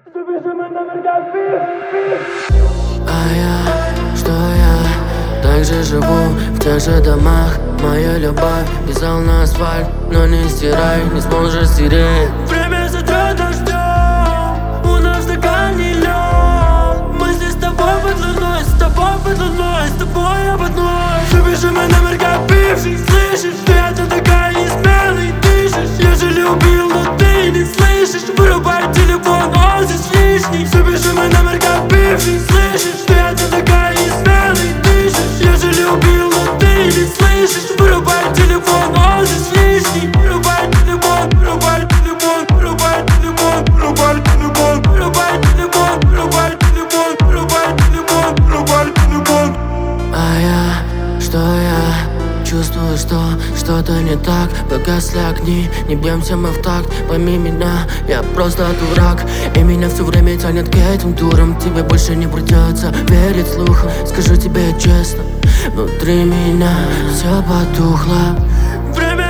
Запиши мой номер как пив. А я, что я так же живу в тех же домах. Моя любовь писал на асфальт, но не стирай, не сможешь стереть. Время сотрет дождем, у нас в стакане лед. Мы здесь с тобой под луной, с тобой под луной, с тобой об одной. Запиши мой номер как бывший, слышишь? Ты такая несмелый, дышишь. Я же любил, но ты не слышишь. Вырубай телефон, он здесь лишний. Запиши мой номер как бывший, слышишь? Ты такая несмелый, дышишь. Я же любил, но ты не слышишь. Вырубай телефон, он здесь лишний. Вырубай телефон, вырубай телефон, вырубай телефон, вырубай телефон, вырубай телефон, вырубай телефон, вырубай телефон, вырубай телефон. А я, что я чувствую, что что-то не так. Погасли огни, не бьемся мы в такт. Пойми меня, я просто дурак. И меня все время тянет к этим турам. Тебе больше не придется верить слухам. Скажу тебе честно, внутри меня все потухло. Время